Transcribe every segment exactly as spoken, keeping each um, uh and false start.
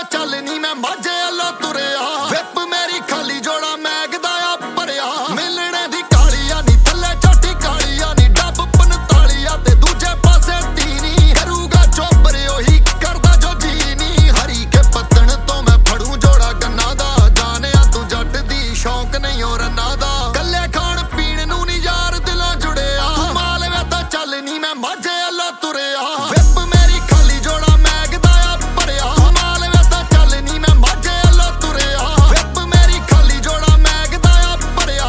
ਤਾਂ ਚੱਲ ਨੀ ਮੈਂ ਮਾਝੇ ਵੱਲੋਂ ਤੁਰਿਆ ਵਿਪ ਮੇਰੀ ਖਾਲੀ ਜੋੜਾ ਮੈਗਦਾ ਆ ਭਰਿਆ ਮਿਲਣੇ ਦੀ ਕਾਲੀ ਆ ਨੀ ਥੱਲੇ ਚੋਟੀ ਕਾਲੀ ਆ ਨੀ ਡੱਬ ਪੰਤਾਲੀ ਆ ਤੇ ਦੂਜੇ ਪਾਸੇ ਤੀਨੀ ਕਰੂਗਾ ਚੋਬਰ ਉਹੀ ਕਰਦਾ ਜੋ ਜੀ ਨੀ ਹਰੀ ਕੇ ਪੱਤਣ ਤੋਂ ਮੈਂ ਫੜੂ ਜੋੜਾ ਗੰਨਾ ਦਾ ਜਾਣਿਆ ਤੂੰ ਜੱਟ ਦੀ ਸ਼ੌਂਕ ਨਹੀਂ ਹੋ ਰੰਨਾ ਦਾ ਕੱਲੇ ਖਾਣ ਪੀਣ ਨੂੰ ਨੀ ਯਾਰ ਦਿਲੋਂ ਜੁੜਿਆ ਤੂੰ ਮਾਲਵੇ ਤਾਂ ਚੱਲ ਨੀ ਮੈਂ ਮਾਝੇ ਵੱਲੋਂ ਤੁਰਿਆ ਵਿਪ ਮੇਰੀ ਖਾਲੀ ਜੋੜਾ ਮੈਗਦਾ ਆ ਭਰਿਆ ਮਾਲਵੇ ਤਾਂ ਚੱਲ ਨੀ ਮੈਂ ਮਾਝੇ ਵੱਲੋਂ ਤੁਰਿਆ ਵਿਪ ਮੇਰੀ ਖਾਲੀ ਜੋੜਾ ਮੈਗਦਾ ਆ ਭਰਿਆ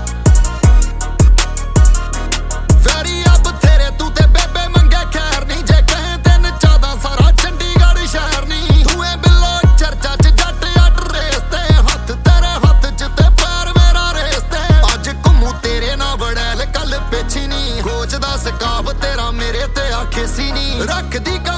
ਵੈਰੀ ਆ ਬਥੇਰੇ ਤੂੰ ਤੇ ਬੇਬੇ ਮੰਗੇ ਖੈਰ ਨੀ ਜੇ ਕਹੇ ਤਿੰਨ ਚਾਦਾ ਸਾਰਾ ਚੰਡੀਗੜ੍ਹ ਸ਼ਹਿਰ ਨੀ ਤੂੰ ਏ ਬਿੱਲੋ ਚਰਚਾ ਚ ਜੱਟ ਅੱਡ ਰੇਸ ਤੇ ਹੱਥ ਤੇਰੇ ਹੱਥ ਚ ਤੇ ਪੈਰ ਮੇਰਾ ਰੇਸ ਤੇ ਅੱਜ ਘੁੰਮੂ ਤੇਰੇ ਨਾਲ ਵੜੈਲ ਕੱਲ ਪਿੱਛੀ ਨੀ ਕੋਚ ਦਾ ਸਕਾਬ ਤੇਰਾ ਮੇਰੇ ਤੇ ਆਖੇ ਸੀ ਨੀ ਰੱਖਦੀ